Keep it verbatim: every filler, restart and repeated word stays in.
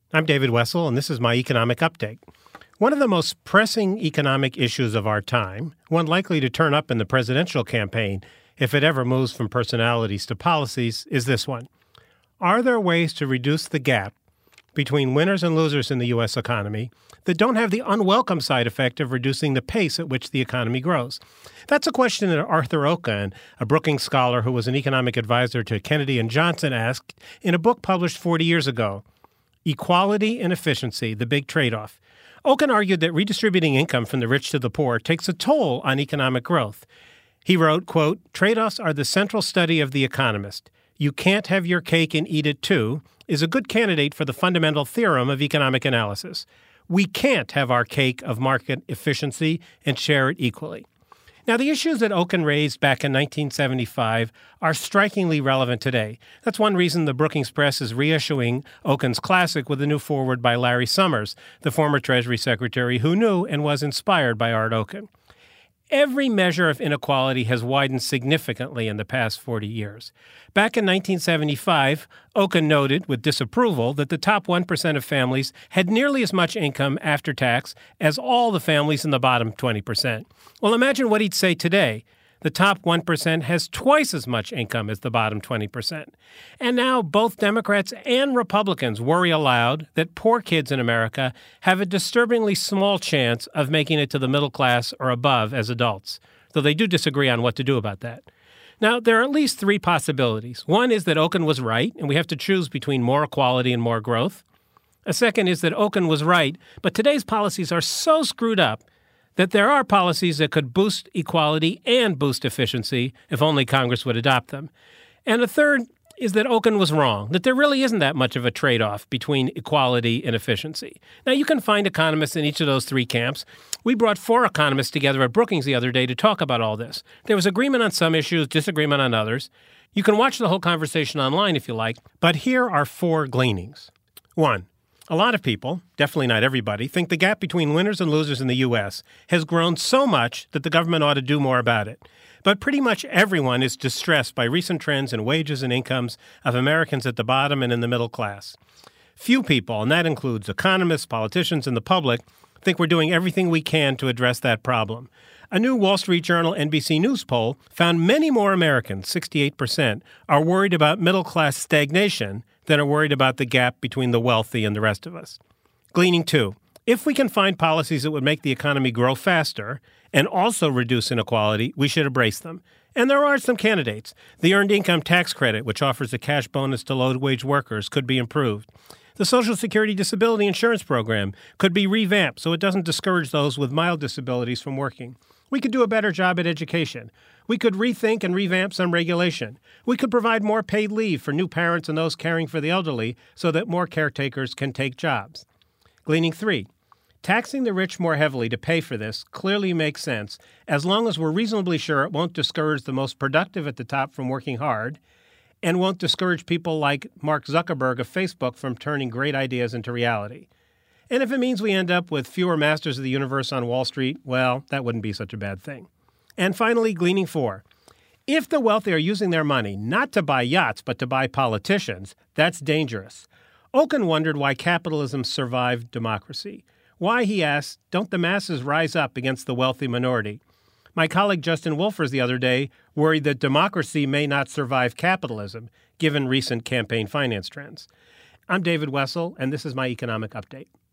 I'm David Wessel, and this is my economic update. One of the most pressing economic issues of our time, one likely to turn up in the presidential campaign if it ever moves from personalities to policies, is this one. Are there ways to reduce the gap between winners and losers in the U S economy that don't have the unwelcome side effect of reducing the pace at which the economy grows? That's a question that Arthur Okun, a Brookings scholar who was an economic advisor to Kennedy and Johnson, asked in a book published forty years ago, Equality and Efficiency, the Big Trade-Off. Okun argued that redistributing income from the rich to the poor takes a toll on economic growth. He wrote, quote, "Trade-offs are the central study of the economist. You can't have your cake and eat it too is a good candidate for the fundamental theorem of economic analysis. We can't have our cake of market efficiency and share it equally." Now, the issues that Okun raised back in nineteen seventy-five are strikingly relevant today. That's one reason the Brookings Press is reissuing Okun's classic with a new foreword by Larry Summers, the former Treasury Secretary who knew and was inspired by Art Okun. Every measure of inequality has widened significantly in the past forty years. Back in nineteen seventy-five, Okun noted with disapproval that the top one percent of families had nearly as much income after tax as all the families in the bottom twenty percent. Well, imagine what he'd say today. The top one percent has twice as much income as the bottom twenty percent. And now both Democrats and Republicans worry aloud that poor kids in America have a disturbingly small chance of making it to the middle class or above as adults, though they do disagree on what to do about that. Now, there are at least three possibilities. One is that Okun was right, and we have to choose between more equality and more growth. A second is that Okun was right, but today's policies are so screwed up that there are policies that could boost equality and boost efficiency if only Congress would adopt them. And a third is that Okun was wrong, that there really isn't that much of a trade-off between equality and efficiency. Now, you can find economists in each of those three camps. We brought four economists together at Brookings the other day to talk about all this. There was agreement on some issues, disagreement on others. You can watch the whole conversation online if you like, but here are four gleanings. One, a lot of people, definitely not everybody, think the gap between winners and losers in the U S has grown so much that the government ought to do more about it. But pretty much everyone is distressed by recent trends in wages and incomes of Americans at the bottom and in the middle class. Few people, and that includes economists, politicians, and the public, think we're doing everything we can to address that problem. A new Wall Street Journal N B C News poll found many more Americans, sixty-eight percent, are worried about middle-class stagnation than are worried about the gap between the wealthy and the rest of us. Gleaning two, if we can find policies that would make the economy grow faster and also reduce inequality, we should embrace them. And there are some candidates. The Earned Income Tax Credit, which offers a cash bonus to low-wage workers, could be improved. The Social Security Disability Insurance Program could be revamped so it doesn't discourage those with mild disabilities from working. We could do a better job at education. We could rethink and revamp some regulation. We could provide more paid leave for new parents and those caring for the elderly so that more caretakers can take jobs. Gleaning three, taxing the rich more heavily to pay for this clearly makes sense as long as we're reasonably sure it won't discourage the most productive at the top from working hard and won't discourage people like Mark Zuckerberg of Facebook from turning great ideas into reality. And if it means we end up with fewer masters of the universe on Wall Street, well, that wouldn't be such a bad thing. And finally, gleaning four. If the wealthy are using their money not to buy yachts but to buy politicians, that's dangerous. Okun wondered why capitalism survived democracy. Why, he asked, don't the masses rise up against the wealthy minority? My colleague Justin Wolfers the other day worried that democracy may not survive capitalism, given recent campaign finance trends. I'm David Wessel, and this is my economic update.